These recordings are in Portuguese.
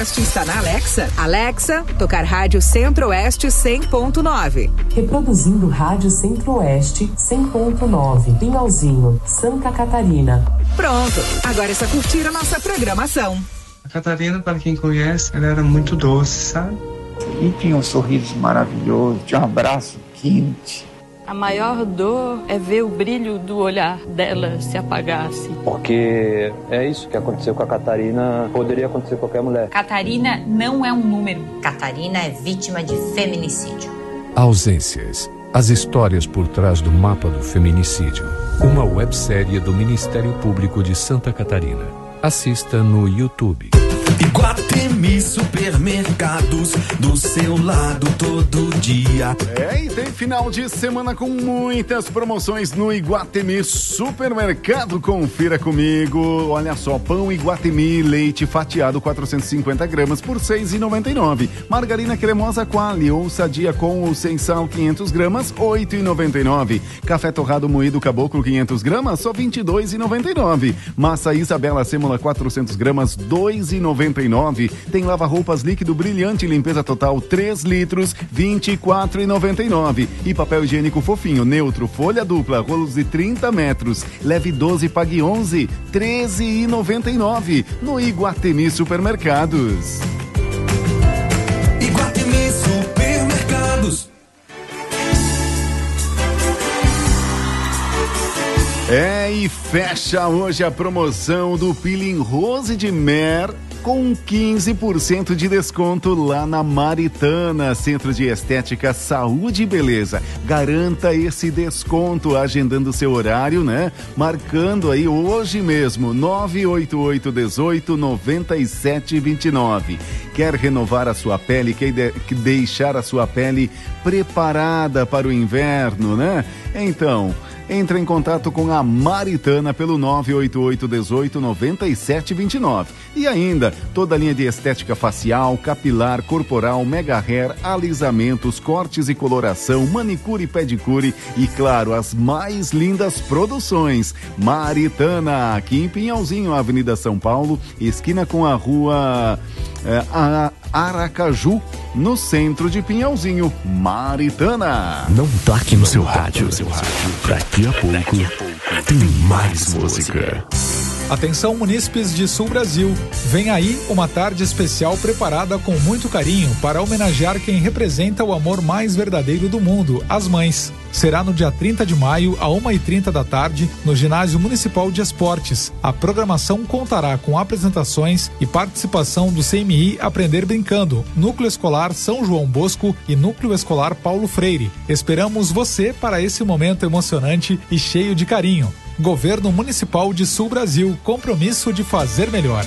Centro-Oeste está na Alexa? Alexa, tocar Rádio Centro-Oeste 100.9. Reproduzindo Rádio Centro-Oeste 100.9. Pinhalzinho, Santa Catarina. Pronto, agora é só curtir a nossa programação. A Catarina, para quem conhece, ela era muito doce, sabe? E tinha um sorriso maravilhoso, tinha um abraço quente. A maior dor é ver o brilho do olhar dela se apagar assim. Porque é isso que aconteceu com a Catarina, poderia acontecer com qualquer mulher. Catarina não é um número. Catarina é vítima de feminicídio. Ausências. As histórias por trás do mapa do feminicídio. Uma websérie do Ministério Público de Santa Catarina. Assista no YouTube. Iguatemi Supermercados, do seu lado todo dia. E tem final de semana com muitas promoções no Iguatemi Supermercado. Confira comigo. Olha só, pão Iguatemi, leite fatiado 450 gramas por R$ 6,99. Margarina cremosa Qualy ou sadia com ou sem sal 500 gramas, R$ 8,99. Café torrado moído Caboclo 500 gramas, só R$ 22,99. Massa Isabela Sêmola 400 gramas, R$ 2,99. Tem lava-roupas líquido brilhante limpeza total 3 litros, R$ 24,99. E papel higiênico fofinho, neutro, folha dupla, rolos de 30 metros. Leve 12, pague 11, R$ 13,99. No Iguatemi Supermercados. Iguatemi Supermercados. E fecha hoje a promoção do Peeling Rose de Mer com 15% de desconto lá na Maritana, Centro de Estética, Saúde e Beleza. Garanta esse desconto agendando seu horário, né? Marcando aí hoje mesmo, 988-18-9729. Quer renovar a sua pele, quer deixar a sua pele preparada para o inverno, né? Então, entre em contato com a Maritana pelo 988-18-9729. E ainda, toda a linha de estética facial, capilar, corporal, mega hair, alisamentos, cortes e coloração, manicure e pedicure e, claro, as mais lindas produções. Maritana, aqui em Pinhalzinho, Avenida São Paulo, esquina com a rua Aracaju, no centro de Pinhalzinho. Maritana. Não toque no seu rádio. Daqui a pouco tem mais música. Atenção, munícipes de Sul Brasil. Vem aí uma tarde especial preparada com muito carinho para homenagear quem representa o amor mais verdadeiro do mundo, as mães. Será no dia 30 de maio, à 1h30 da tarde, no Ginásio Municipal de Esportes. A programação contará com apresentações e participação do CMI Aprender Brincando, Núcleo Escolar São João Bosco e Núcleo Escolar Paulo Freire. Esperamos você para esse momento emocionante e cheio de carinho. Governo Municipal de Sul Brasil, compromisso de fazer melhor.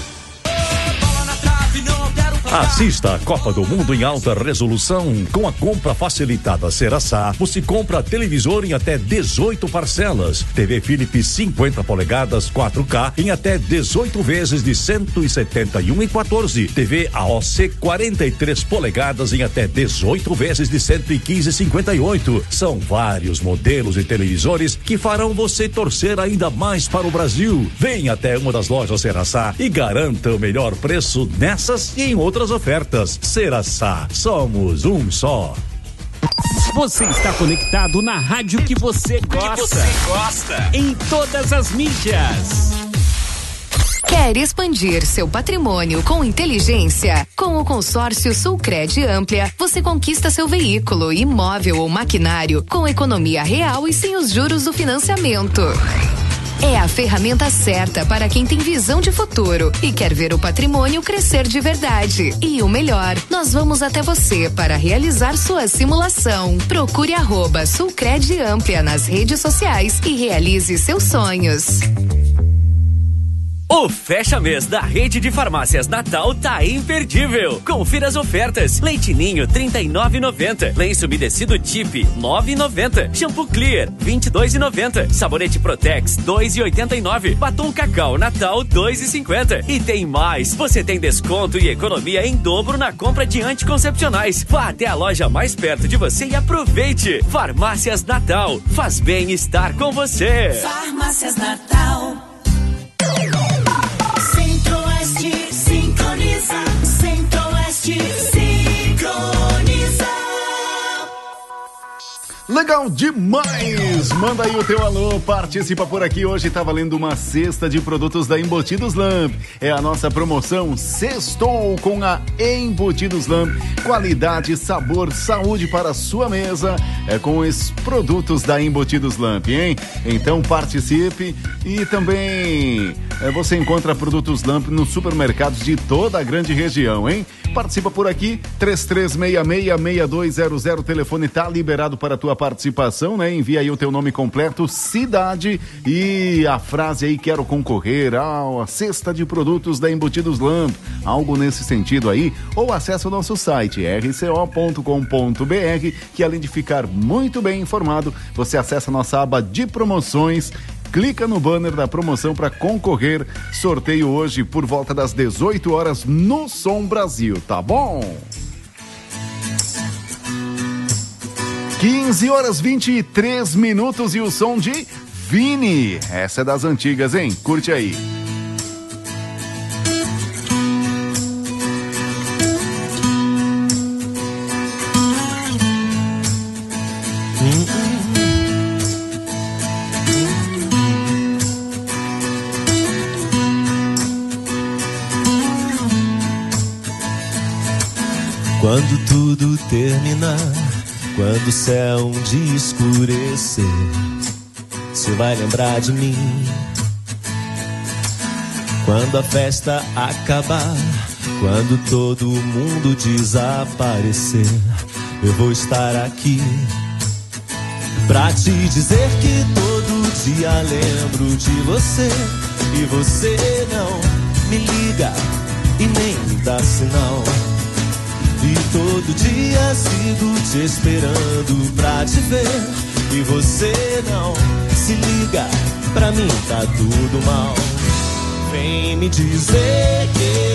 Assista a Copa do Mundo em alta resolução. Com a compra facilitada Ceraçá, você compra televisor em até 18 parcelas. TV Philips 50 polegadas 4K em até 18 vezes de 171,14. TV AOC 43 polegadas em até 18 vezes de 115,58. São vários modelos de televisores que farão você torcer ainda mais para o Brasil. Venha até uma das lojas Ceraçá e garanta o melhor preço nessas e em outras ofertas. Ceraçá, somos um só. Você está conectado na rádio que você gosta. Em todas as mídias. Quer expandir seu patrimônio com inteligência? Com o consórcio Sulcred Amplia, você conquista seu veículo, imóvel ou maquinário com economia real e sem os juros do financiamento. É a ferramenta certa para quem tem visão de futuro e quer ver o patrimônio crescer de verdade. E o melhor, nós vamos até você para realizar sua simulação. Procure @Sulcred Amplia nas redes sociais e realize seus sonhos. O Fecha Mês da Rede de Farmácias Natal tá imperdível. Confira as ofertas. Leite Ninho, R$ 39,90. Lenço umedecido Tip, R$ 9,90. Shampoo Clear, R$ 22,90. Sabonete Protex, R$ 2,89. Batom Cacau Natal, R$ 2,50. E tem mais. Você tem desconto e economia em dobro na compra de anticoncepcionais. Vá até a loja mais perto de você e aproveite. Farmácias Natal. Faz bem estar com você. Farmácias Natal. Centro-Oeste sintoniza. Legal demais! Manda aí o teu alô, participa por aqui. Hoje tá valendo uma cesta de produtos da Embutidos Lamp. É a nossa promoção Sextou com a Embutidos Lamp. Qualidade, sabor, saúde para a sua mesa. É com os produtos da Embutidos Lamp, hein? Então participe e também você encontra produtos Lamp nos supermercados de toda a grande região, hein? Participa por aqui, 3366-6200, o telefone tá liberado para a tua participação, né? Envia aí o teu nome completo, cidade e a frase aí, quero concorrer a cesta de produtos da Embutidos Lamp, algo nesse sentido aí, ou acessa o nosso site, rco.com.br, que além de ficar muito bem informado, você acessa a nossa aba de promoções. Clica no banner da promoção para concorrer. Sorteio hoje por volta das 18 horas no Som Brasil, tá bom? 15h23 e o som de Vini. Essa é das antigas, hein? Curte aí. Quando tudo terminar, quando o céu um dia escurecer, você vai lembrar de mim. Quando a festa acabar, quando todo mundo desaparecer, eu vou estar aqui pra te dizer que todo dia lembro de você. E você não me liga e nem me dá sinal. E todo dia sigo te esperando pra te ver. E você não se liga, pra mim tá tudo mal. Vem me dizer,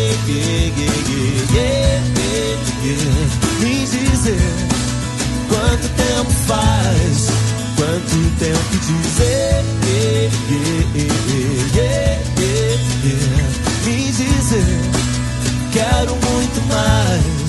me dizer quanto tempo faz, quanto tempo dizer, me dizer, quero muito mais.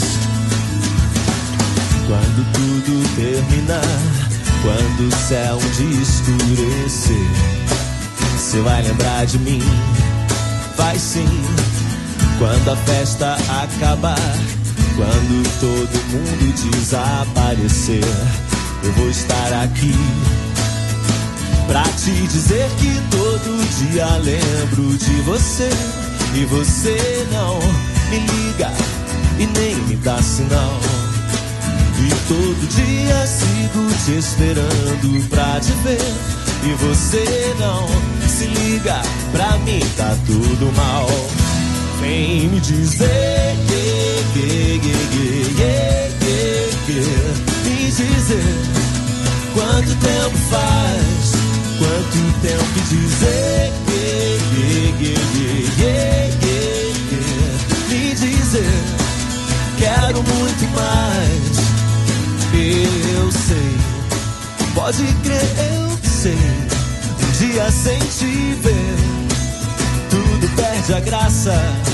Quando tudo terminar, quando o céu um dia escurecer, você vai lembrar de mim, vai sim. Quando a festa acabar, quando todo mundo desaparecer, eu vou estar aqui pra te dizer que todo dia lembro de você. E você não me liga e nem me dá sinal. E todo dia sigo te esperando pra te ver. E você não se liga, pra mim tá tudo mal. Vem me dizer, me dizer quanto tempo faz, quanto tempo dizer, me dizer, quero muito mais. Eu sei, pode crer, eu sei, um dia sem te ver, tudo perde a graça.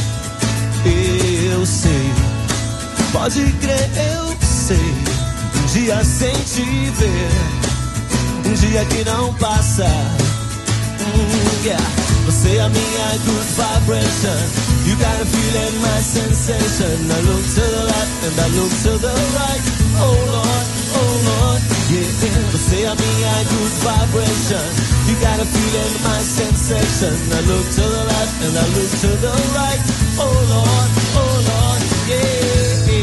Eu sei, pode crer, eu sei, um dia sem te ver, um dia que não passa. Você é a minha good vibration, you got a feeling, my sensation. I look to the left and I look to the right. Oh Lord, yeah. Você é a minha good vibration, you got a feeling, my sensation. I look to the left and I look to the right. Oh Lord, yeah.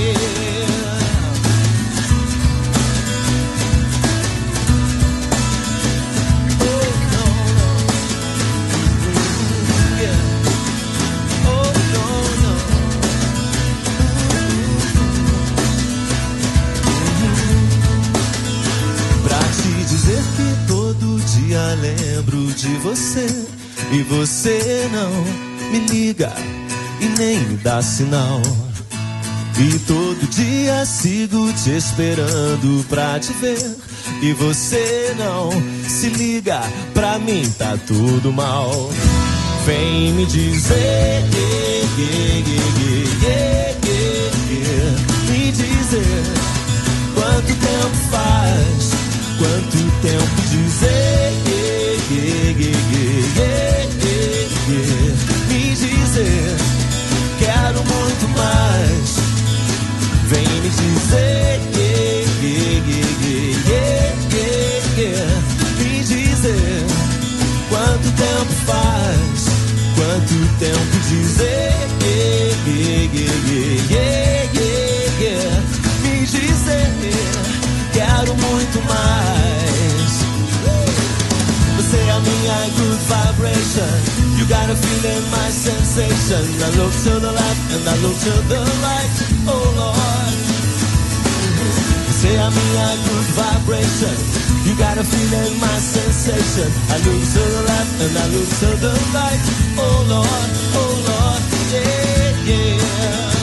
Lembro de você e você não me liga e nem me dá sinal. E todo dia sigo te esperando pra te ver e você não se liga, pra mim tá tudo mal. Vem me dizer, me dizer quanto tempo faz, got a feeling, my sensation. I look to the left and I look to the right. Oh Lord, you say I'm in a good vibration. You got a feeling, my sensation. I look to the left and I look to the right. Oh Lord, yeah, yeah.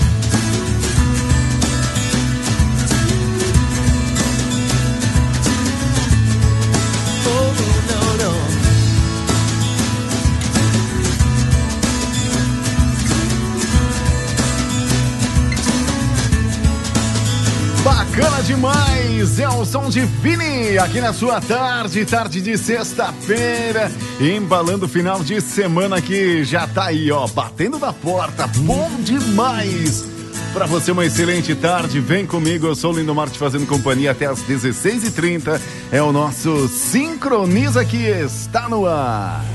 Bacana demais, é o som de Vini aqui na sua tarde de sexta-feira, embalando o final de semana que já tá aí, ó, batendo na porta, bom demais. Pra você uma excelente tarde, vem comigo, eu sou o Lindomar te fazendo companhia até as 16h30, é o nosso Sincroniza que está no ar.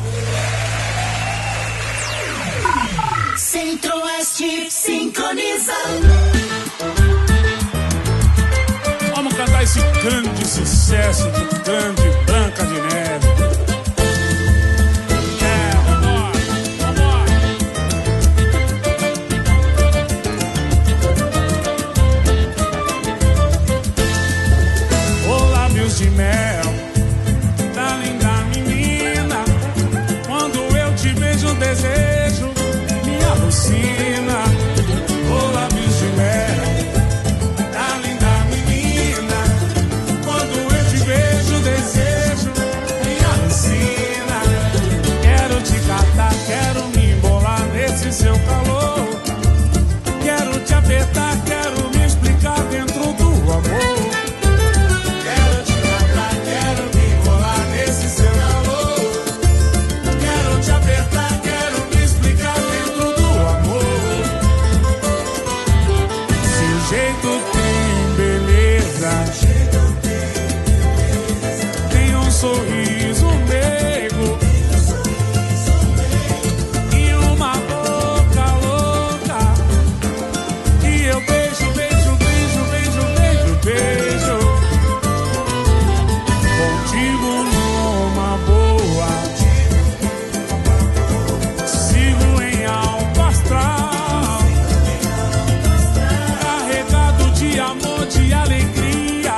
Centro-Oeste sincroniza. Vamos cantar esse grande sucesso de grande Branca de Neve. Vambora. Ô lábios de mel, da linda menina, quando eu te vejo o desejo me alucina. Ô lábios de mel, quero me embolar nesse seu calor. Quero te apertar, quero me explicar dentro do amor. Quero te matar, quero me embolar nesse seu calor. Quero te apertar, quero me explicar dentro do amor. Se o jeito tem beleza, tem um sorriso meigo, de alegria.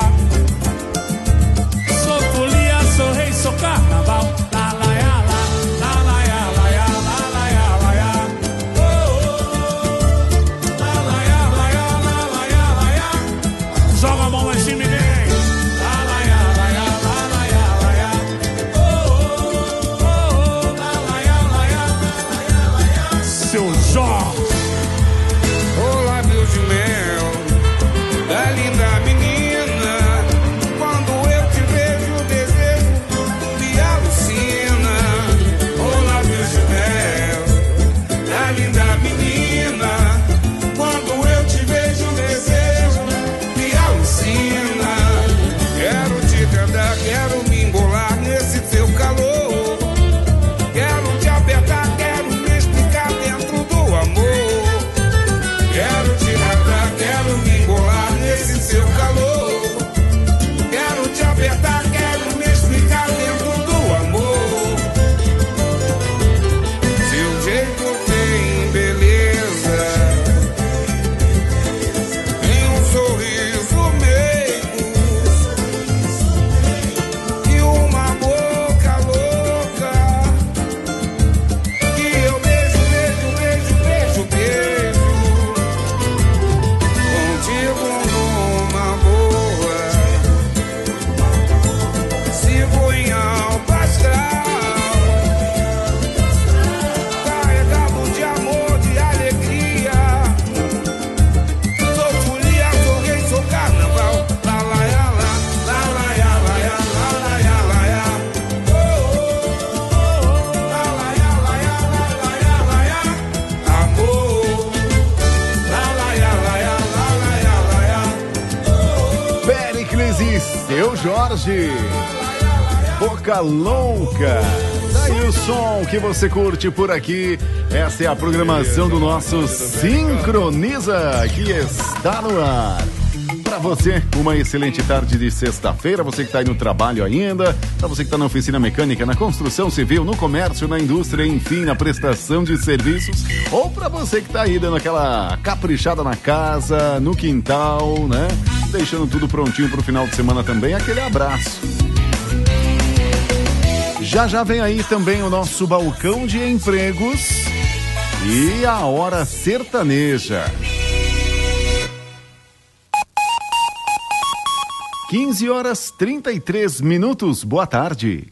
Sou folia, sou rei, sou carnaval. La la ya la, la la ya la ya, la la ya la ya. Oh oh, la la ya la ya, la la ya la ya. Joga a mão lá em cima e vem. La la ya la ya, la la ya la ya. Oh oh, la la ya la ya, la ya la ya. Seu Jorge. Ô lábios de mel, da linda menina, quando eu te vejo o desejo me alucina. Ô lábios de mel, da linda menina, quando eu te vejo o desejo me alucina. Quero te tentar, quero me embolar nesse seu calor. Quero te apertar, quero me explicar dentro do amor. Quero te matar, quero me embolar nesse seu calor. Quero te apertar, quero me explicar dentro do amor. Seu jeito tem beleza, tem um sorriso meigo e uma boca louca que eu beijo, beijo, beijo, beijo, beijo. Contigo numa boa, sigo em alto astral, carregado de amor, de alegria. Sou folia, sou rei, sou carnaval. La la ya la, la la ya la ya, la la ya la ya. Oh oh oh, la la ya la ya, la la ya la ya. Amor, la la ya la ya, la la ya la ya. Péricles e seu Jorge, Boca Louca. Daí o som que você curte por aqui. Essa é a programação do nosso Sincroniza, que está no ar. Para você, uma excelente tarde de sexta-feira, você que está aí no trabalho ainda, para você que está na oficina mecânica, na construção civil, no comércio, na indústria, enfim, na prestação de serviços, ou para você que está aí dando aquela caprichada na casa, no quintal, né? Deixando tudo prontinho para o final de semana também, aquele abraço. Já vem aí também o nosso balcão de empregos e a hora sertaneja. 15h33. Boa tarde.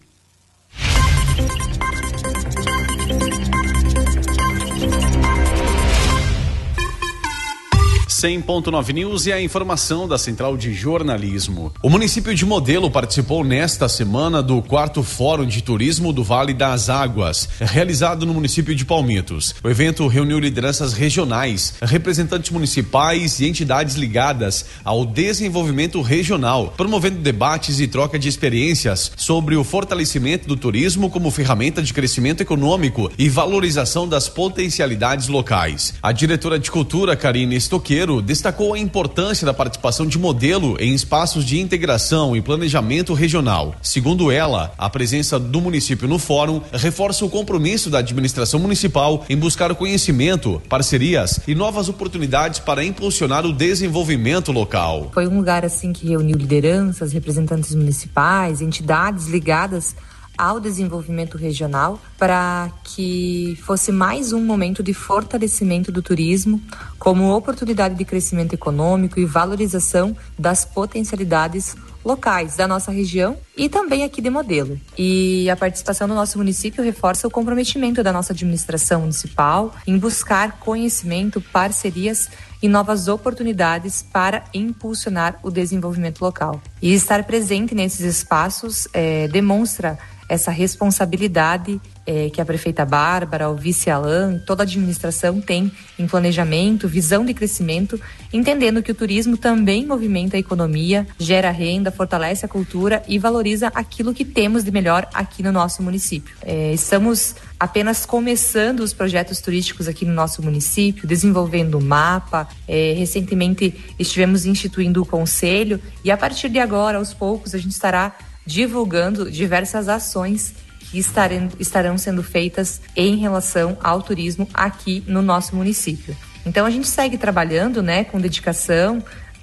100.9 News e a informação da Central de Jornalismo. O município de Modelo participou nesta semana do 4º Fórum de Turismo do Vale das Águas, realizado no município de Palmitos. O evento reuniu lideranças regionais, representantes municipais e entidades ligadas ao desenvolvimento regional, promovendo debates e troca de experiências sobre o fortalecimento do turismo como ferramenta de crescimento econômico e valorização das potencialidades locais. A diretora de Cultura, Karine Estoqueiro, destacou a importância da participação de Modelo em espaços de integração e planejamento regional. Segundo ela, a presença do município no fórum reforça o compromisso da administração municipal em buscar o conhecimento, parcerias e novas oportunidades para impulsionar o desenvolvimento local. Foi um lugar assim que reuniu lideranças, representantes municipais, entidades ligadas ao desenvolvimento regional, para que fosse mais um momento de fortalecimento do turismo como oportunidade de crescimento econômico e valorização das potencialidades locais da nossa região e também aqui de Modelo. E a participação do nosso município reforça o comprometimento da nossa administração municipal em buscar conhecimento, parcerias e novas oportunidades para impulsionar o desenvolvimento local. E estar presente nesses espaços demonstra essa responsabilidade que a prefeita Bárbara, o vice Alan, toda a administração tem em planejamento, visão de crescimento, entendendo que o turismo também movimenta a economia, gera renda, fortalece a cultura e valoriza aquilo que temos de melhor aqui no nosso município. Estamos apenas começando os projetos turísticos aqui no nosso município, desenvolvendo o mapa. Recentemente estivemos instituindo o conselho e a partir de agora, aos poucos, a gente estará divulgando diversas ações que estarão sendo feitas em relação ao turismo aqui no nosso município. Então a gente segue trabalhando, com dedicação,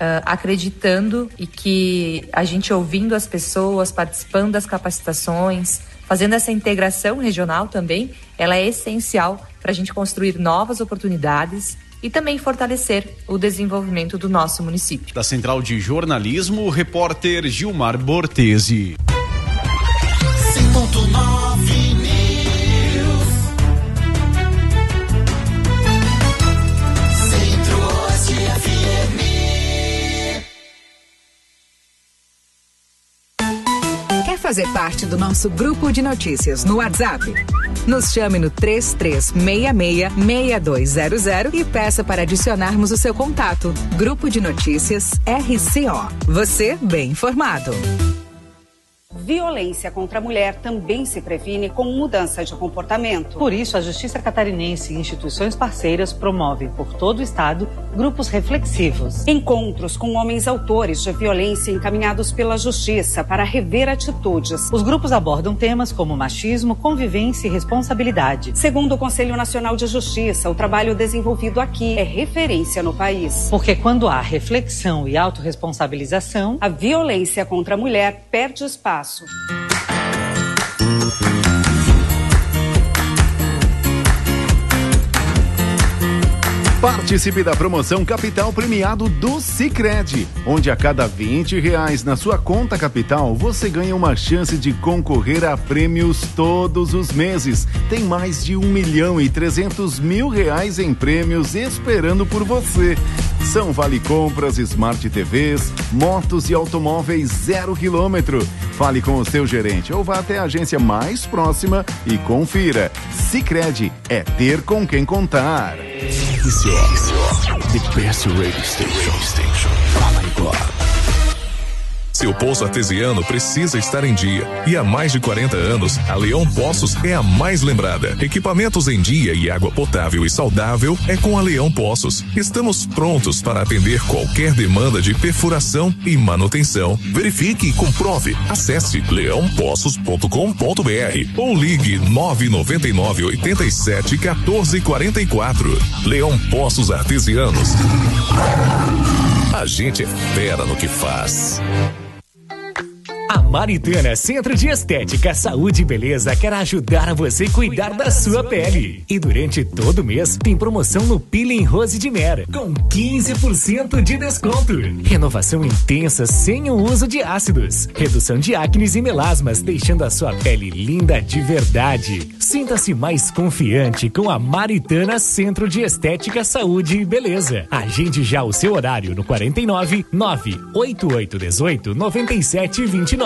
acreditando e que a gente ouvindo as pessoas, participando das capacitações, fazendo essa integração regional também, ela é essencial para a gente construir novas oportunidades e também fortalecer o desenvolvimento do nosso município. Da Central de Jornalismo, o repórter Gilmar Bortesi. 100.9 News. Centro-Oeste FM. Quer fazer parte do nosso grupo de notícias no WhatsApp? Nos chame no 3366-6200 e peça para adicionarmos o seu contato. Grupo de Notícias RCO. Você bem informado. Violência contra a mulher também se previne com mudança de comportamento. Por isso, a Justiça Catarinense e instituições parceiras promovem por todo o estado grupos reflexivos. Encontros com homens autores de violência encaminhados pela Justiça para rever atitudes. Os grupos abordam temas como machismo, convivência e responsabilidade. Segundo o Conselho Nacional de Justiça, o trabalho desenvolvido aqui é referência no país. Porque quando há reflexão e autorresponsabilização, a violência contra a mulher perde espaço. Participe da promoção Capital Premiado do Sicredi, onde a cada R$20 na sua conta capital, você ganha uma chance de concorrer a prêmios todos os meses. Tem mais de R$1.300.000 em prêmios esperando por você. São Vale Compras, Smart TVs, motos e automóveis 0 km. Fale com o seu gerente ou vá até a agência mais próxima e confira. Sicredi é ter com quem contar. The best radio station. Seu poço artesiano precisa estar em dia. E há mais de 40 anos, a Leão Poços é a mais lembrada. Equipamentos em dia e água potável e saudável é com a Leão Poços. Estamos prontos para atender qualquer demanda de perfuração e manutenção. Verifique e comprove. Acesse leãopoços.com.br ou ligue 999 87 14 44. Leão Poços Artesianos. A gente é fera no que faz. A Maritana Centro de Estética, Saúde e Beleza quer ajudar a você cuidar da sua pele. E durante todo o mês tem promoção no Peeling Rose de Mera, com 15% de desconto. Renovação intensa sem o uso de ácidos. Redução de acnes e melasmas, deixando a sua pele linda de verdade. Sinta-se mais confiante com a Maritana Centro de Estética, Saúde e Beleza. Agende já o seu horário no 49 98818 9729.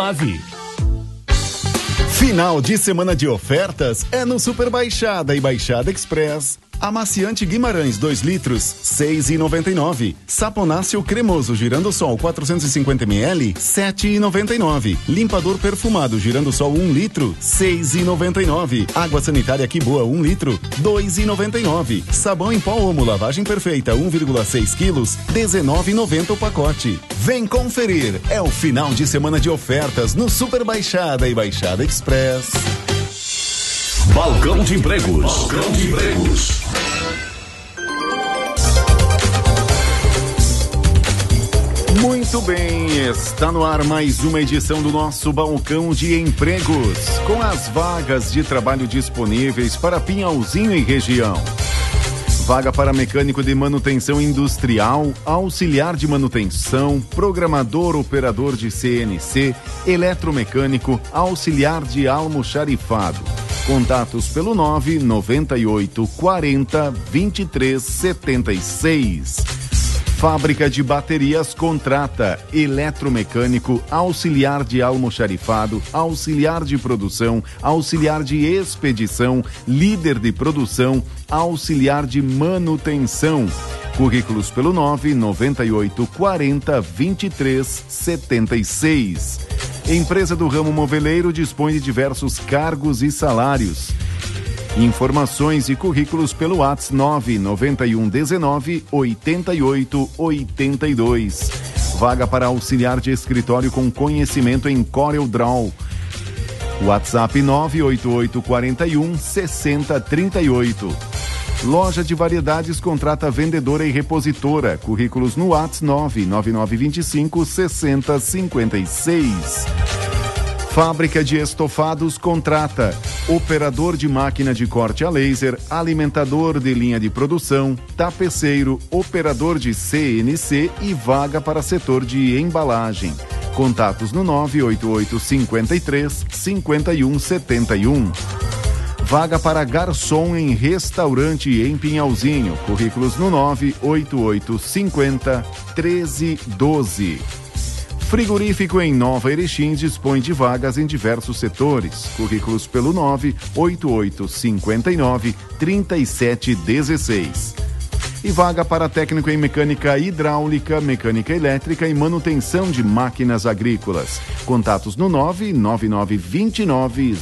Final de semana de ofertas é no Super Baixada e Baixada Express. Amaciante Guimarães 2 litros, 6,99. Saponáceo cremoso Girando-Sol 450 ml, 7,99. Limpador perfumado Girando-Sol 1 litro, 6,99. Água sanitária Que Boa 1 litro, 2,99. Sabão em pó Omo lavagem perfeita 1,6 quilos, 19,90 o pacote. Vem conferir, é o final de semana de ofertas no Super Baixada e Baixada Express. Balcão de Empregos. Balcão de Empregos. Muito bem, está no ar mais uma edição do nosso Balcão de Empregos, com as vagas de trabalho disponíveis para Pinhalzinho e região. Vaga para mecânico de manutenção industrial, auxiliar de manutenção, programador operador de CNC, eletromecânico, auxiliar de almoxarifado. Contatos pelo 998 40 23 76. Fábrica de baterias contrata eletromecânico, auxiliar de almoxarifado, auxiliar de produção, auxiliar de expedição, líder de produção, auxiliar de manutenção. Currículos pelo 998 40 23 76. Empresa do ramo moveleiro dispõe de diversos cargos e salários. Informações e currículos pelo WhatsApp 991 19 88 82. Vaga para auxiliar de escritório com conhecimento em Corel Draw. WhatsApp 988 41 60 38. Loja de variedades contrata vendedora e repositora. Currículos no WhatsApp 99925 60 56. Fábrica de estofados contrata operador de máquina de corte a laser, alimentador de linha de produção, tapeceiro, operador de CNC e vaga para setor de embalagem. Contatos no 988 53 51 71. Vaga para garçom em restaurante em Pinhalzinho. Currículos no 988 50 13 12. Frigorífico em Nova Erechim dispõe de vagas em diversos setores. Currículos pelo 988 59 37 16. E vaga para técnico em mecânica hidráulica, mecânica elétrica e manutenção de máquinas agrícolas. Contatos no 999 29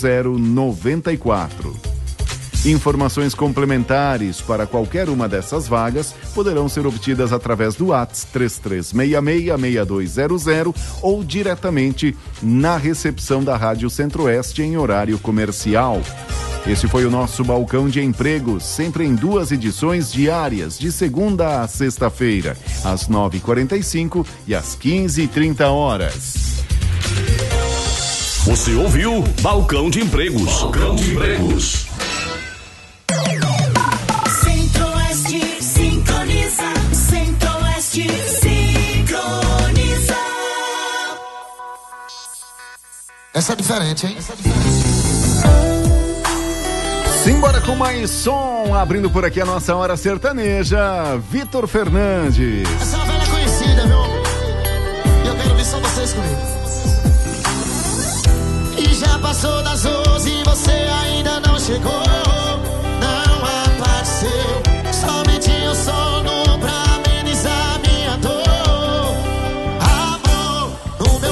0094. Informações complementares para qualquer uma dessas vagas poderão ser obtidas através do WhatsApp 3366-6200 ou diretamente na recepção da Rádio Centro-Oeste em horário comercial. Esse foi o nosso Balcão de Empregos, sempre em 2 edições diárias, de segunda a sexta-feira, às 9h45 e às 15h30. Você ouviu Balcão de Empregos. Balcão de Empregos. Centro-Oeste sincroniza. Centro-Oeste sincroniza. Essa é diferente, hein? Simbora com mais som, abrindo por aqui a nossa hora sertaneja, Vitor Fernandes. Essa é uma velha conhecida, meu amor. E eu quero ver só vocês comigo. E já passou das 11 e você ainda não chegou. Não apareceu, somente o sono pra amenizar minha dor. Amor, no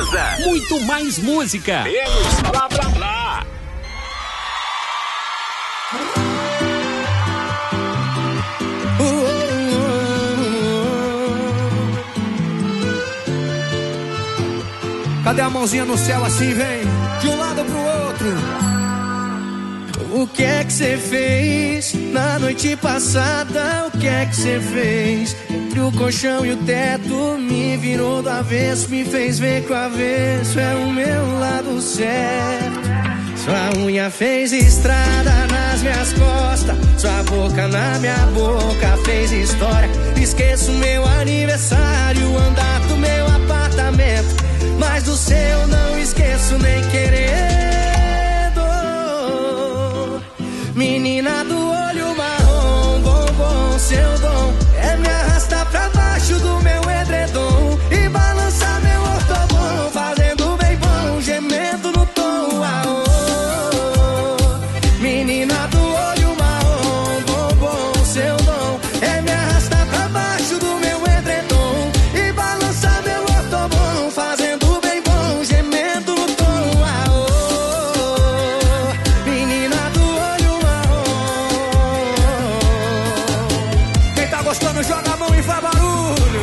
Sintoniza. Muito mais música. Menos blá blá blá. Cadê a mãozinha no céu assim, vem? De um lado pro outro. O que é que você fez na noite passada? O que é que você fez? Entre o colchão e o teto, me virou do avesso, me fez ver que o avesso é o meu lado certo. Sua unha fez estrada nas minhas costas, sua boca na minha boca fez história. Esqueço meu aniversário, andar do meu apartamento, mas do seu não esqueço nem querendo. Menina do olho marrom, bombom, seu dom é me arrastar pra baixo do meu edredom e balançar meu ortobom, fazendo bem bom, gemendo no tom. Aô. Menina do olho marrom, bombom, seu dom é me arrastar pra baixo do meu edredom e balançar meu ortobom, fazendo bem bom, gemendo no tom. Aô. Menina do olho marrom, quem tá gostando joga a mão e faz barulho.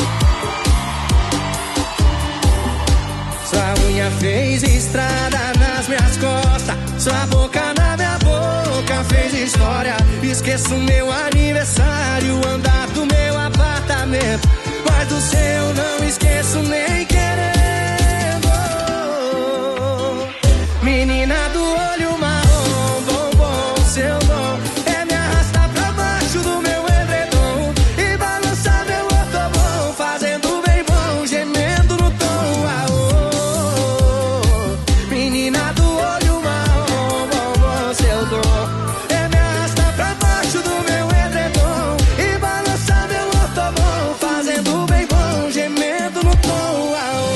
Sua unha fez estrada nas minhas costas, sua boca na minha boca fez história. Esqueço meu aniversário, andar do meu apartamento, mas do seu não esqueço nem querendo. Menina do olho marrom, bombom, seu dom é me arrastar pra baixo do meu edredom e balançar meu ortobom, fazendo bem bom, gemendo no tom. Aô. Menina do olho marrom, bombom, seu dom é me arrastar pra baixo do meu edredom e balançar meu ortobom, fazendo bem bom, gemendo no tom. Aô.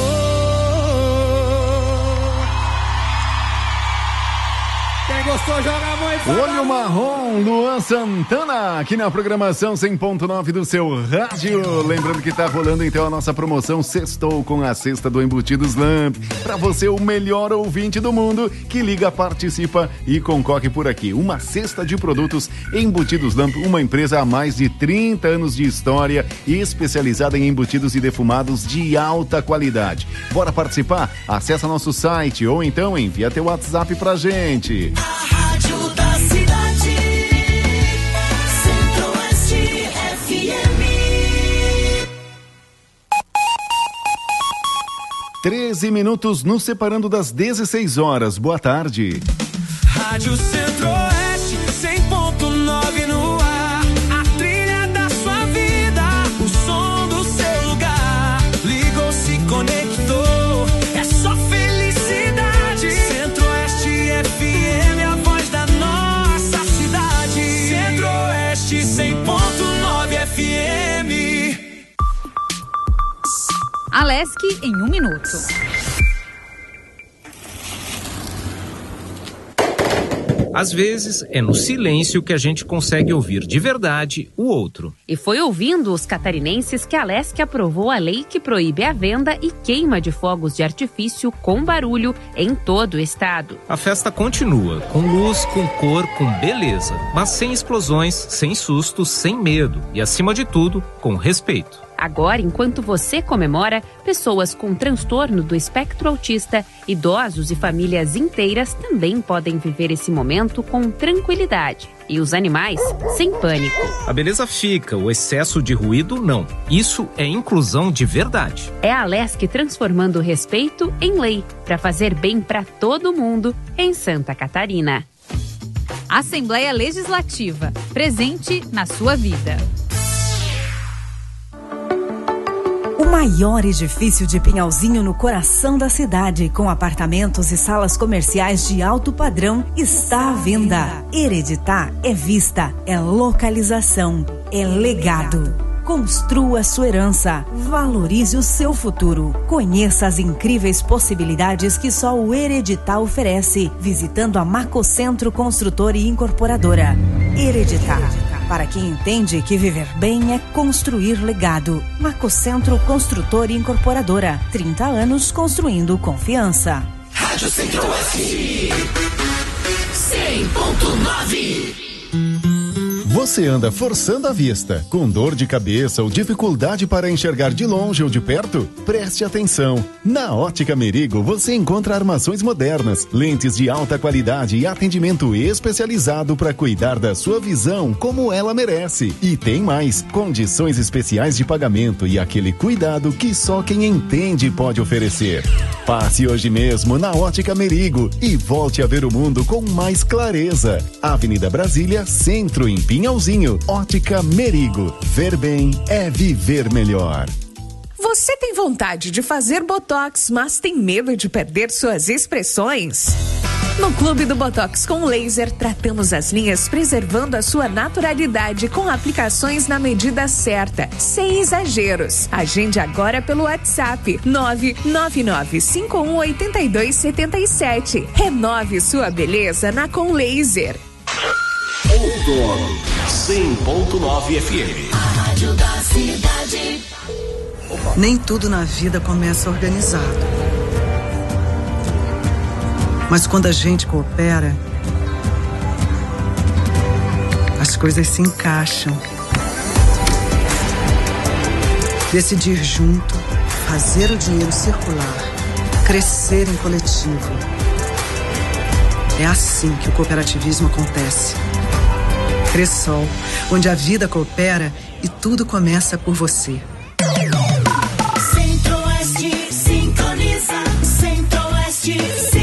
Quem gostou joga a mão e fala. Olho Marrom, Luan Santana, aqui na programação 100.9 do seu rádio. Lembrando que tá rolando então a nossa promoção Sextou com a cesta do Embutidos Lamp. Pra você, o melhor ouvinte do mundo, que liga, participa e concorre por aqui. Uma cesta de produtos Embutidos Lamp, uma empresa há mais de 30 anos de história e especializada em embutidos e defumados de alta qualidade. Bora participar? Acesse nosso site ou então envia teu WhatsApp pra gente. Rádio da cidade, Centro-Oeste FM. 13 minutos nos separando das 16 horas. Boa tarde. Rádio Centro-Oeste, 100.9 no ar. A trilha da sua vida, o som do seu lugar. Ligou, se conectou, é só felicidade. Centro-Oeste FM, a voz da nossa cidade. Centro-Oeste, 100.9 FM. Alesc em 1 minuto. Às vezes, é no silêncio que a gente consegue ouvir de verdade o outro. E foi ouvindo os catarinenses que a Alesc aprovou a lei que proíbe a venda e queima de fogos de artifício com barulho em todo o estado. A festa continua, com luz, com cor, com beleza, mas sem explosões, sem sustos, sem medo e, acima de tudo, com respeito. Agora, enquanto você comemora, pessoas com transtorno do espectro autista, idosos e famílias inteiras também podem viver esse momento com tranquilidade. E os animais, sem pânico. A beleza fica, o excesso de ruído não. Isso é inclusão de verdade. É a Alesc transformando o respeito em lei, para fazer bem para todo mundo em Santa Catarina. Assembleia Legislativa, presente na sua vida. O maior edifício de Pinhalzinho no coração da cidade, com apartamentos e salas comerciais de alto padrão, está à venda. Hereditar é vista, é localização, é legado. Construa sua herança, valorize o seu futuro. Conheça as incríveis possibilidades que só o Hereditar oferece, visitando a Macocentro Construtora e Incorporadora. Hereditar. Para quem entende que viver bem é construir legado. Macocentro Construtora e Incorporadora. 30 anos construindo confiança. Rádio Centro-Oeste 100.9. Você anda forçando a vista, com dor de cabeça ou dificuldade para enxergar de longe ou de perto? Preste atenção! Na Ótica Merigo você encontra armações modernas, lentes de alta qualidade e atendimento especializado para cuidar da sua visão como ela merece. E tem mais, condições especiais de pagamento e aquele cuidado que só quem entende pode oferecer. Passe hoje mesmo na Ótica Merigo e volte a ver o mundo com mais clareza. Avenida Brasília, Centro, em Pinhalzinho. Ótica Merigo. Ver bem é viver melhor. Você tem vontade de fazer botox, mas tem medo de perder suas expressões? No Clube do Botox com Laser, tratamos as linhas preservando a sua naturalidade com aplicações na medida certa, sem exageros. Agende agora pelo WhatsApp 999-518277. Renove sua beleza na Com Laser. Outono 100.9 FM. A rádio da cidade. Nem tudo na vida começa organizado. Mas quando a gente coopera, as coisas se encaixam. Decidir junto, fazer o dinheiro circular, crescer em coletivo. É assim que o cooperativismo acontece. Cressol, onde a vida coopera e tudo começa por você. Centro-Oeste sincroniza. Centro-Oeste sincroniza.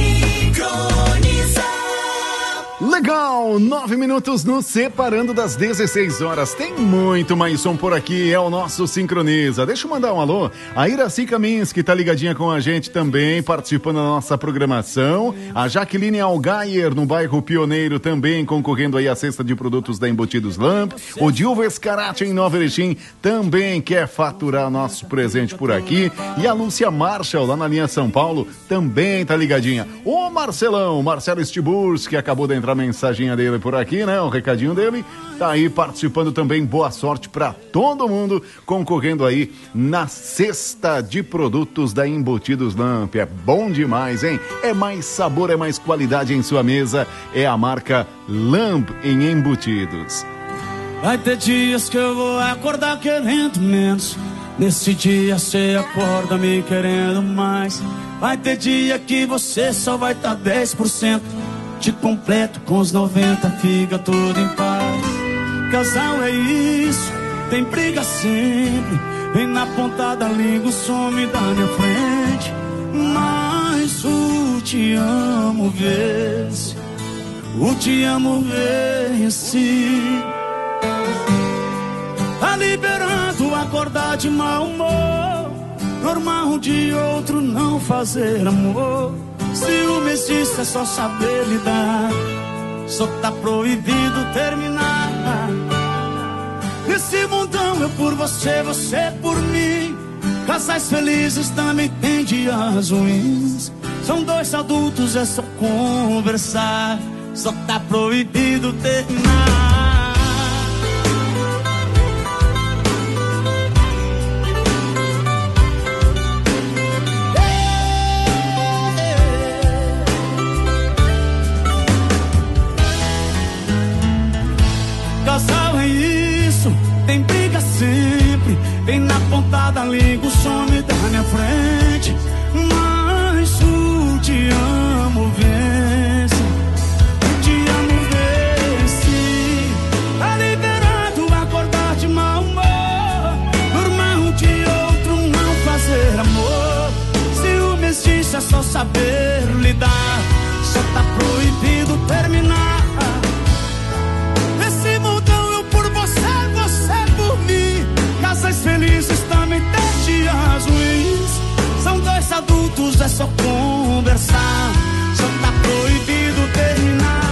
Legal, 9 minutos nos separando das 16 horas. Tem muito mais som por aqui, é o nosso Sincroniza. Deixa eu mandar um alô. A Iraci Kaminski tá ligadinha com a gente também, participando da nossa programação. A Jaqueline Algaier, no bairro Pioneiro, também concorrendo aí à cesta de produtos da Embutidos Lamp. O Dilva Escarate, em Nova Erechim, também quer faturar nosso presente por aqui. E a Lúcia Marshall, lá na linha São Paulo, também tá ligadinha. O Marcelão, Marcelo Stiburski, que acabou de entrar a mensaginha dele por aqui, né? O recadinho dele. Tá aí participando também. Boa sorte pra todo mundo concorrendo aí na cesta de produtos da Embutidos Lamp. É bom demais, hein? É mais sabor, é mais qualidade em sua mesa. É a marca Lamp em embutidos. Vai ter dias que eu vou acordar querendo menos. Nesse dia cê acorda me querendo mais. Vai ter dia que você só vai tá 10%. Te completo com os 90, fica tudo em paz. Casal é isso, tem briga sempre. Vem na ponta da língua, some da minha frente. Mas o te amo vence. O te amo vence. Tá liberando acordar de mau humor. Normal de outro não fazer amor. Ciúme existe, é só saber lidar. Só tá proibido terminar. Nesse mundão eu por você, você por mim. Casais felizes também tem dias ruins. São dois adultos, é só conversar. Só tá proibido terminar. Casal é isso, tem briga sempre. Vem na ponta da língua, some da minha frente. Mas o te amo vence. O te amo vence. Tá liberado acordar de mau humor. Normal de outro não fazer amor. Ciúme existe, é só saber lidar. Só tá proibido terminar. Casais felizes também tem dias ruins. São dois adultos, é só conversar. Só tá proibido terminar.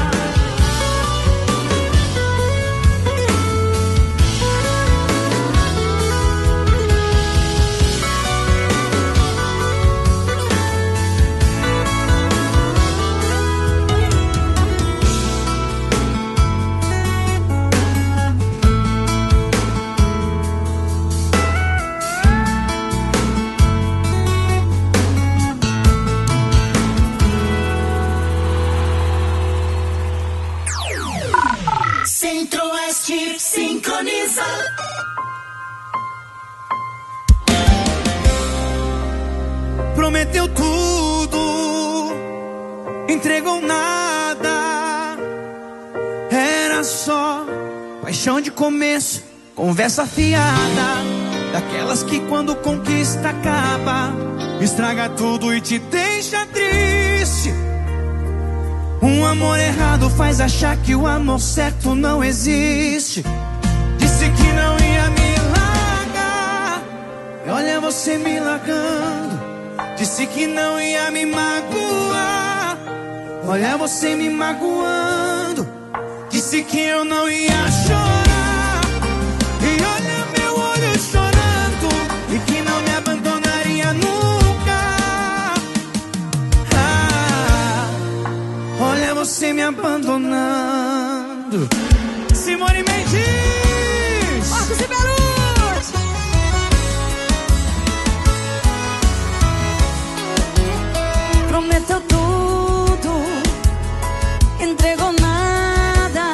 Prometeu tudo, entregou nada. Era só paixão de começo, conversa fiada, daquelas que quando conquista acaba, estraga tudo e te deixa triste. Um amor errado faz achar que o amor certo não existe. Disse que não ia me largar, e olha você me largando. Disse que não ia me magoar, olha você me magoando. Disse que eu não ia chorar, e olha meu olho chorando. E que não me abandonaria nunca. Olha você me abandonando. Simone Mendes, Marcos e Belos. Prometeu tudo, entregou nada.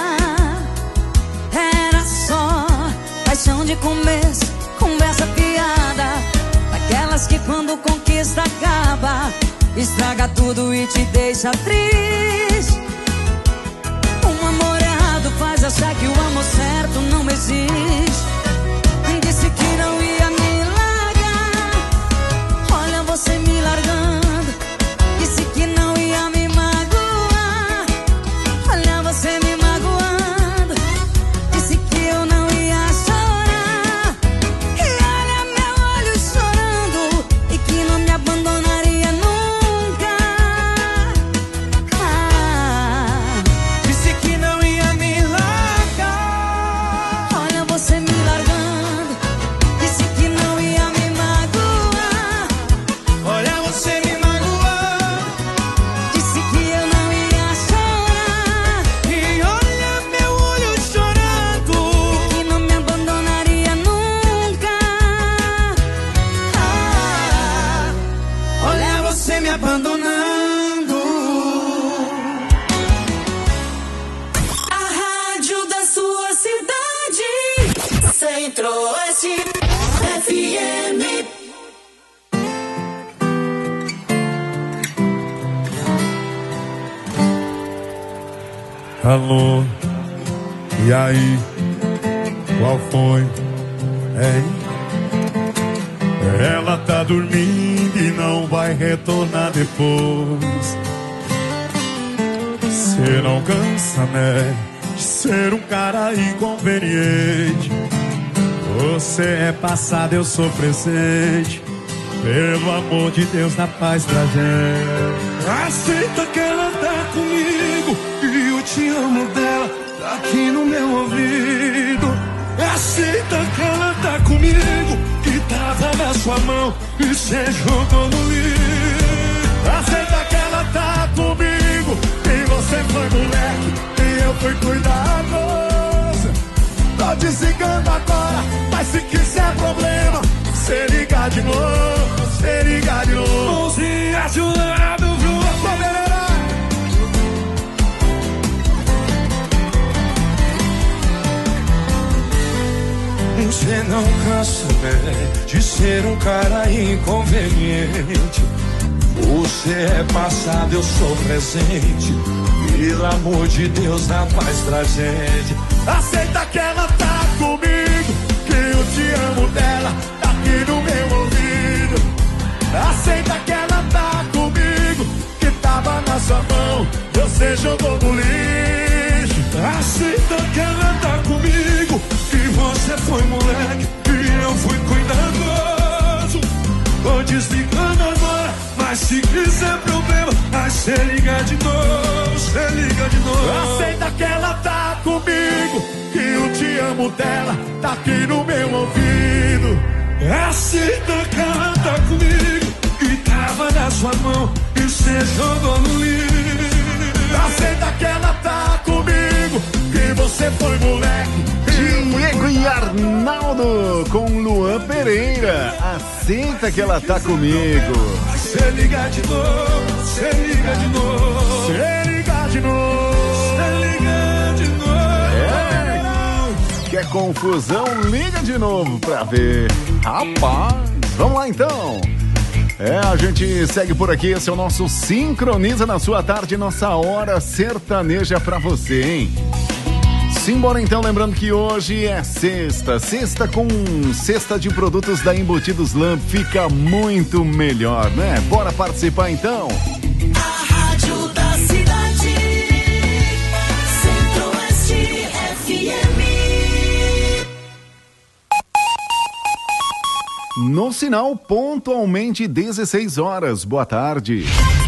Era só paixão de começo, conversa piada, daquelas que quando conquista acaba, estraga tudo e te deixa triste. Um amor errado faz achar que o amor certo não existe. Disse que não ia me largar, olha você me largando. Disse que não ia me magoar, olha você me magoando. Disse que eu não ia chorar, e olha meu olho chorando. E que não me abandonaria nunca. Disse que não ia me largar, olha você me largando. Disse que não ia me magoar, olha você me magoando. disse que eu não ia chorar. E olha meu olho chorando. Que não me abandonaria nunca. Olha você me abandonando. A rádio da sua cidade. Centro-Oeste FM. Alô, e aí, qual foi? Hein? Ela tá dormindo e não vai retornar depois. Cê não cansa, né, de ser um cara inconveniente. Você é passado, eu sou presente. Pelo amor de Deus, dá paz pra gente. Aceita que ela tá comigo e eu te amo dela, tá aqui no meu ouvido. Aceita que ela tá comigo, que tava na sua mão e cê jogou no lixo. Aceita que ela tá comigo, e você foi moleque e eu fui cuidadoso. Tô desligando agora, mas se quiser problema, cê liga de novo, cê liga de novo. Mãozinha de um lado pro outro, galera. Você não cansa, né, de ser um cara inconveniente. Você é passado, eu sou presente. Pelo amor de Deus, dá paz pra gente. Aceita que ela tá comigo, que eu te amo dela, tá aqui no meu ouvido. Aceita que ela tá comigo, que tava na sua mão, você jogou no lixo. Aceita que ela tá comigo, que você foi moleque e eu fui cuidadoso. Tô desligando agora, mas se quiser problema, aí cê liga de novo, cê liga de novo. Aceita que ela tá comigo, que eu te amo dela, tá aqui no meu ouvido. Aceita que ela tá comigo, que tava na sua mão e cê jogou no lixo. Aceita que ela tá comigo, que você foi moleque. Diego e Arnaldo com Luan Pereira. Aceita que ela tá comigo. Cê liga de novo, cê liga de novo, cê liga de novo, cê liga de novo. Quer confusão? Liga de novo pra ver. Rapaz, vamos lá então. A gente segue por aqui, esse é o nosso Sincroniza na sua tarde, nossa hora sertaneja pra você, hein? Simbora então, lembrando que hoje é sexta com cesta de produtos da Embutidos Lamp, fica muito melhor, né? Bora participar então? A Rádio da Cidade, Centro-Oeste FM. No sinal, pontualmente 16 horas. Boa tarde.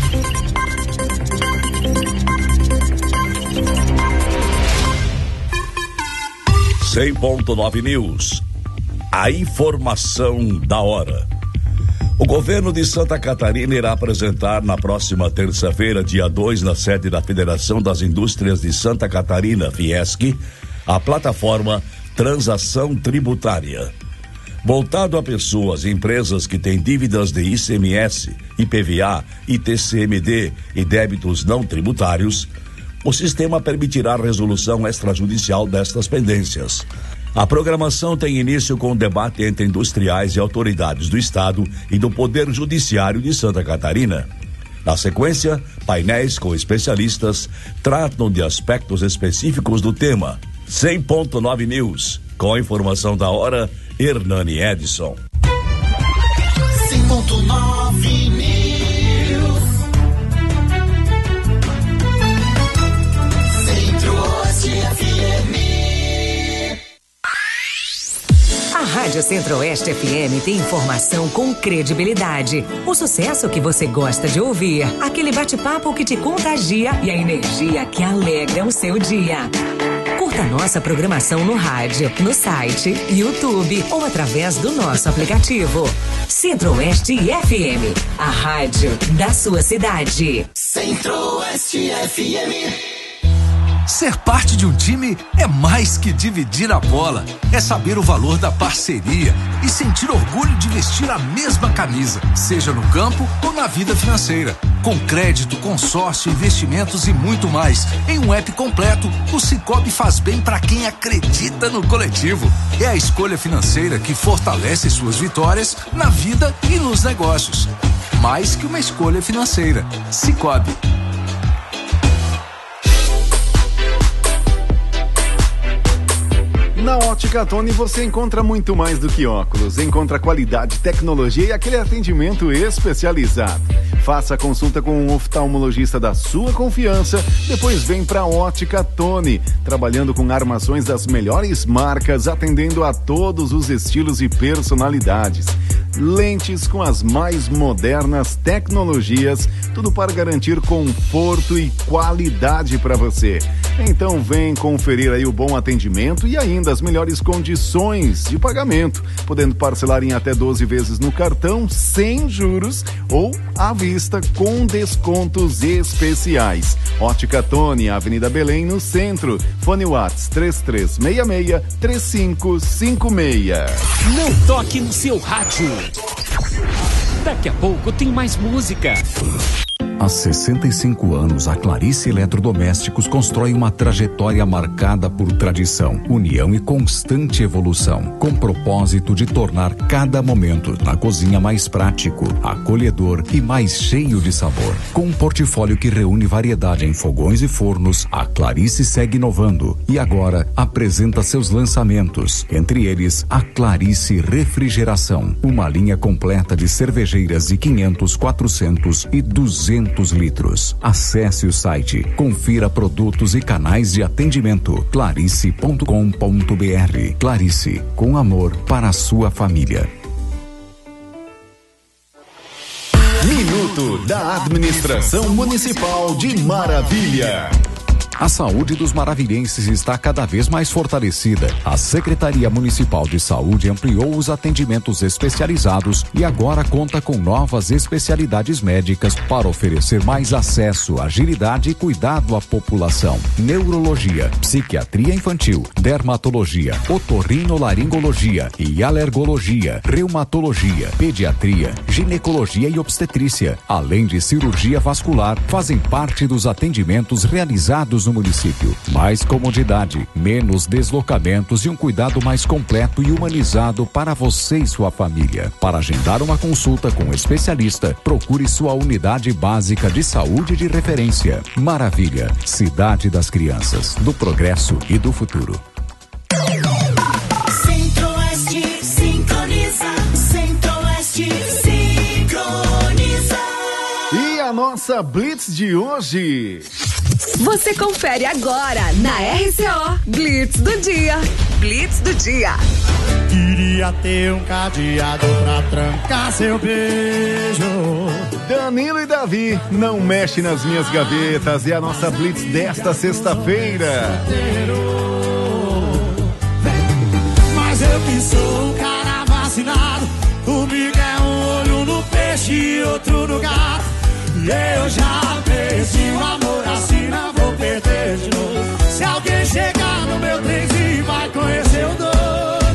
.9 News. A informação da hora. O governo de Santa Catarina irá apresentar na próxima terça-feira, dia 2, na sede da Federação das Indústrias de Santa Catarina, Fiesc, a plataforma Transação Tributária. Voltado a pessoas e empresas que têm dívidas de ICMS, IPVA, ITCMD e débitos não tributários, o sistema permitirá a resolução extrajudicial destas pendências. A programação tem início com o debate entre industriais e autoridades do Estado e do Poder Judiciário de Santa Catarina. Na sequência, painéis com especialistas tratam de aspectos específicos do tema. 100.9 News, com a informação da hora, Hernani Edson. 100.9 News. Centro-Oeste FM. A Rádio Centro-Oeste FM tem informação com credibilidade. O sucesso que você gosta de ouvir, aquele bate-papo que te contagia e a energia que alegra o seu dia. Curta nossa programação no rádio, no site, YouTube ou através do nosso aplicativo. Centro-Oeste FM, a rádio da sua cidade. Centro-Oeste FM. Ser parte de um time é mais que dividir a bola. É saber o valor da parceria e sentir orgulho de vestir a mesma camisa, seja no campo ou na vida financeira. Com crédito, consórcio, investimentos e muito mais. Em um app completo, o Sicoob faz bem para quem acredita no coletivo. É a escolha financeira que fortalece suas vitórias na vida e nos negócios. Mais que uma escolha financeira. Sicoob. Na Ótica Tony você encontra muito mais do que óculos. Encontra qualidade, tecnologia e aquele atendimento especializado. Faça a consulta com um oftalmologista da sua confiança, depois vem pra Ótica Tony, trabalhando com armações das melhores marcas, atendendo a todos os estilos e personalidades. Lentes com as mais modernas tecnologias, tudo para garantir conforto e qualidade para você. Então vem conferir aí o bom atendimento e ainda as melhores condições de pagamento, podendo parcelar em até 12 vezes no cartão, sem juros ou à vista com descontos especiais. Ótica Tony, Avenida Belém, no centro. Fone Whats 3366-3556. Não toque no seu rádio. Daqui a pouco tem mais música. Há 65 anos, a Clarice Eletrodomésticos constrói uma trajetória marcada por tradição, união e constante evolução, com propósito de tornar cada momento na cozinha mais prático, acolhedor e mais cheio de sabor. Com um portfólio que reúne variedade em fogões e fornos, a Clarice segue inovando e agora apresenta seus lançamentos, entre eles a Clarice Refrigeração, uma linha completa de cervejeiras de 500, 400 e 200 litros. Acesse o site, confira produtos e canais de atendimento clarice.com.br. Clarice, com amor para a sua família. Minuto da Administração Municipal de Maravilha. A saúde dos maravilhenses está cada vez mais fortalecida. A Secretaria Municipal de Saúde ampliou os atendimentos especializados e agora conta com novas especialidades médicas para oferecer mais acesso, agilidade e cuidado à população. Neurologia, psiquiatria infantil, dermatologia, otorrinolaringologia e alergologia, reumatologia, pediatria, ginecologia e obstetrícia, além de cirurgia vascular, fazem parte dos atendimentos realizados no no município. Mais comodidade, menos deslocamentos e um cuidado mais completo e humanizado para você e sua família. Para agendar uma consulta com um especialista, procure sua unidade básica de saúde de referência. Maravilha, cidade das crianças, do progresso e do futuro. Centro-Oeste sincroniza. Centro-Oeste sincroniza. E a nossa Blitz de hoje? Você confere agora na RCO Blitz do Dia. Blitz do Dia. Queria ter um cadeado pra trancar seu beijo. Danilo e Davi, não mexe nas minhas gavetas. É a nossa Blitz desta sexta-feira. Mas eu que sou um cara vacinado, comigo é um olho no peixe e outro no gato. E eu já perdi o amor, assim não vou perder de novo. Se alguém chegar no meu trenzinho, vai conhecer o dono.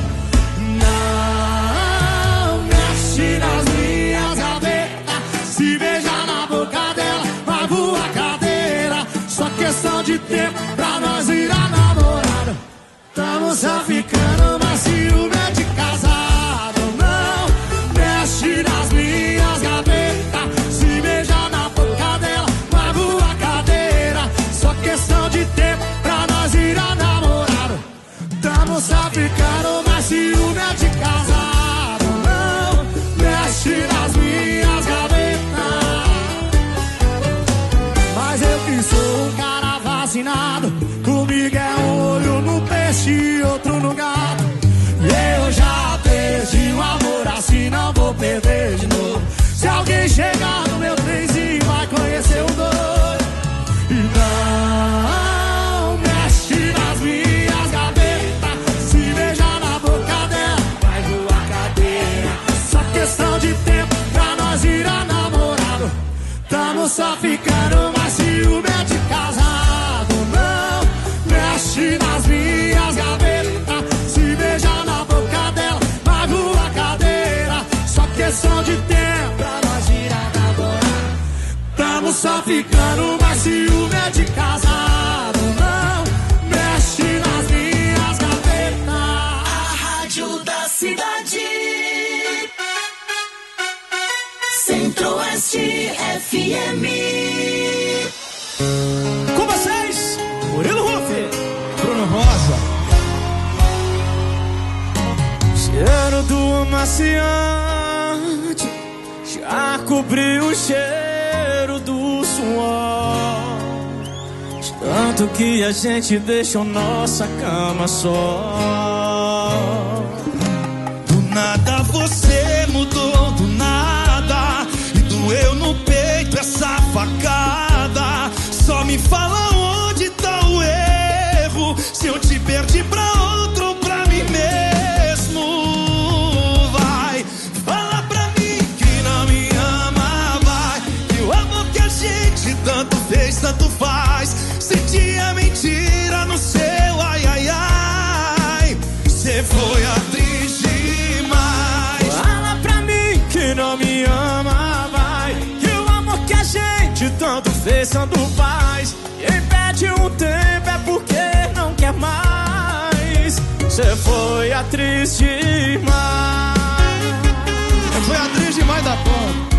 Não mexe nas minhas gavetas, se beijar na boca dela, vai voar cadeira. Só questão de tempo pra nós virar namorado. Tamo só ficando, mas ciúme é de casado. Não mexe nas minhas gavetas, se beijar na boca dela, vai voar cadeira. Só questão de tempo pra nós virar namorado. Tamo só ficando, mas ciúme é de casado. Não mexe nas minhas gavetas. Mas eu que sou um cara vacinado, comigo é um olho no peixe e outro no gato. E eu já perdi o amor, assim não vou perder de novo. Se alguém chegar no meu trenzinho, vai conhecer o doido. E não mexe nas minhas gavetas, se beijar na boca dela, vai voar cadeira. Só questão de tempo pra nós virar namorado. Tamo só ficando, mas ciúme é de casado. Não mexe nas minhas gavetas, se beijar na boca dela, vai voar cadeira. Só questão de tempo pra nós virar namorado. Tamo só ficando, mas ciúme é de casado. Não mexe nas minhas gavetas. A rádio da cidade. Centro-Oeste FM. Com vocês, Murilo Ruff, Bruno Rosa. Cheiro do amaciante já cobriu o cheiro do suor. De tanto que a gente deixou nossa cama só. Do nada você mudou, do nada, e doeu no peito essa facada. Só me fala onde tá o erro, se eu te perdi pra outro ou pra mim mesmo. Vai, fala pra mim que não me ama, vai, que o amor que a gente tanto fez, tanto faz. Se tinha mentira no seu ai, ai, ai, cê foi atriz demais. Fala pra mim que não me ama, vai, que o amor que a gente tanto fez, tanto faz. Quem pede um tempo é porque não quer mais. Cê foi atriz demais. Cê foi atriz demais da porra.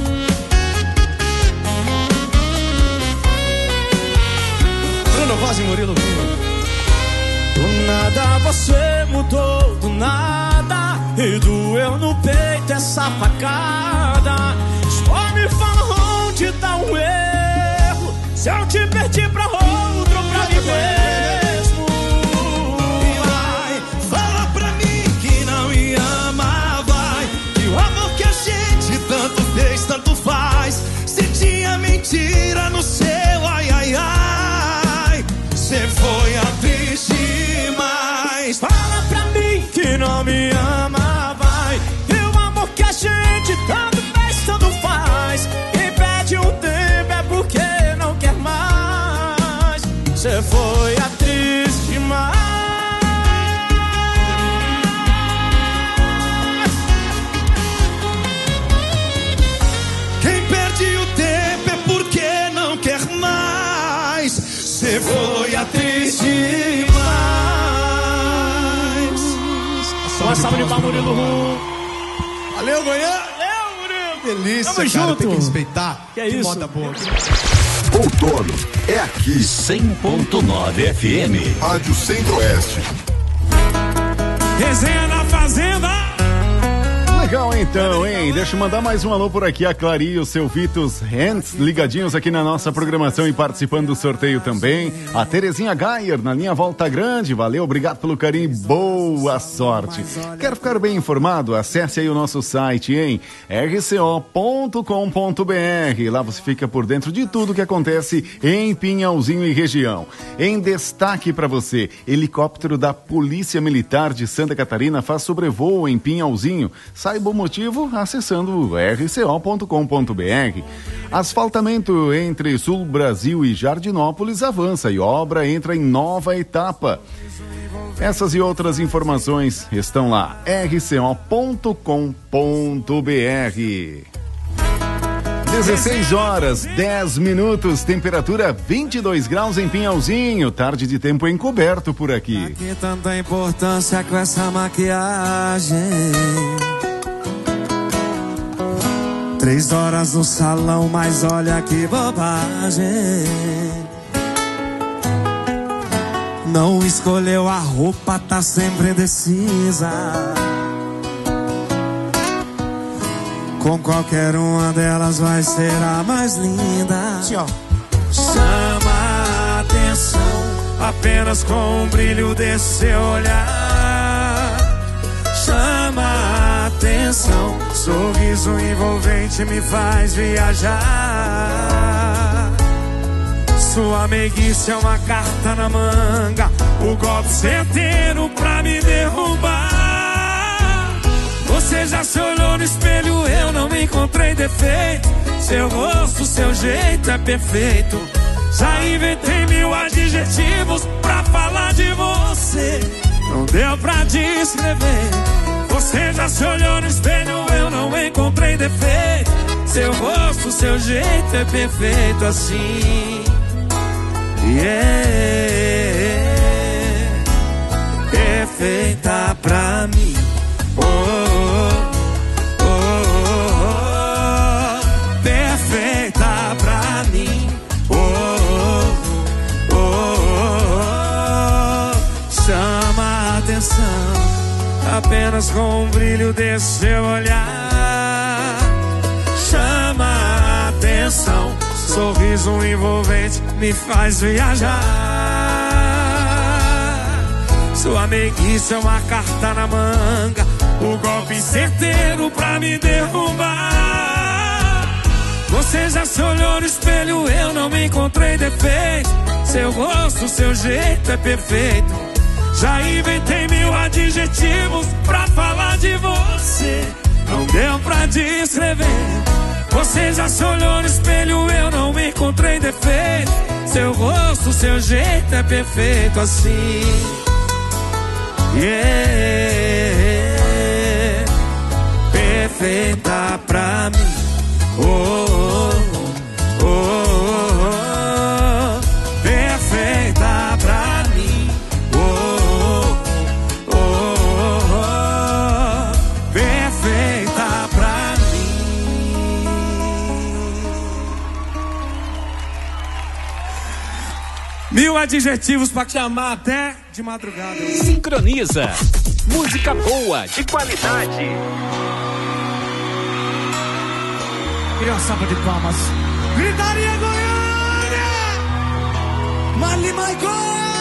Bruno Voz e Murilo Vinho. Do nada você mudou, do nada, e doeu no peito essa facada. Só me fala onde tá o erro, se eu te perdi pra outro, pra mim mesmo. Vai, fala pra mim que não me ama, vai, que o amor que a gente tanto fez, tanto faz. Se tinha mentira no seu ai, ai, ai, cê foi atriz demais. Fala pra mim que não me ama, vai, que o amor que a gente tanto fez, tanto faz. Quem pede um tempo é porque não quer mais. Cê foi atriz salva de palmas, Murilo. Valeu, Goiânia. Valeu, Murilo. Delícia, Tamo cara. junto. Tem que respeitar. Que é isso? moda boa. Outono é aqui. 100.9 FM. Rádio Centro-Oeste. Resenha na Fazenda. Legal então, hein? Deixa eu mandar mais um alô por aqui, a Clary e o seu Vitus Hands, ligadinhos aqui na nossa programação e participando do sorteio também. A Terezinha Gayer, na linha Volta Grande, valeu, obrigado pelo carinho e boa sorte. Quer ficar bem informado? Acesse aí o nosso site em rco.com.br. Lá você fica por dentro de tudo que acontece em Pinhalzinho e região. Em destaque para você, helicóptero da Polícia Militar de Santa Catarina faz sobrevoo em Pinhalzinho. Saiba o motivo acessando rco.com.br. Asfaltamento entre Sul Brasil e Jardinópolis avança e obra entra em nova etapa. Essas e outras informações estão lá, rco.com.br. 16 horas, 10 minutos, temperatura 22 graus em Pinhalzinho, tarde de tempo encoberto por aqui. Que tanta importância com essa maquiagem. 3 horas no salão, mas olha que bobagem. Não escolheu a roupa, tá sempre indecisa. Com qualquer uma delas vai ser a mais linda. Chama a atenção apenas com o brilho desse seu olhar. Chama a atenção, sorriso envolvente me faz viajar. Sua meiguice é uma carta na manga, o golpe certeiro pra me derrubar. Você já se olhou no espelho, eu não encontrei defeito. Seu rosto, seu jeito é perfeito. Já inventei 1000 adjetivos pra falar de você. Não deu pra descrever. Você já se olhou no espelho, eu não encontrei defeito. Seu rosto, seu jeito é perfeito assim. Perfeita pra mim. Perfeita pra mim. Chama a atenção apenas com o brilho desse seu olhar. Chama a atenção, sorriso envolvente me faz viajar. Sua meiguice é uma carta na manga, o golpe certeiro pra me derrubar. Você já se olhou no espelho, eu não me encontrei defeito. Seu rosto, seu jeito é perfeito. Já inventei 1000 adjetivos pra falar de você. Não deu pra descrever. Você já se olhou no espelho, eu não me encontrei defeito. Seu rosto, seu jeito é perfeito assim. Perfeita pra mim. Perfeita pra mim. Perfeita pra mim. Mil adjetivos pra te chamar até de madrugada. Sincroniza. Música boa, de qualidade. Queria uma salva de palmas. Gritaria Goiânia! Marli Maicon!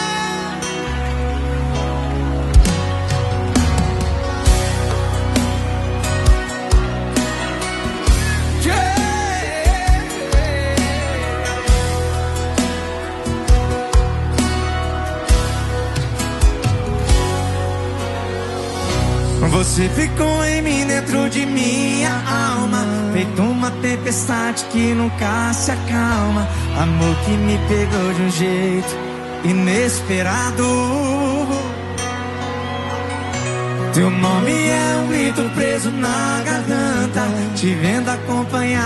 Você ficou em mim dentro de minha alma, feito uma tempestade que nunca se acalma. Amor que me pegou de um jeito inesperado. Teu nome é um grito preso na garganta, te vendo acompanhar.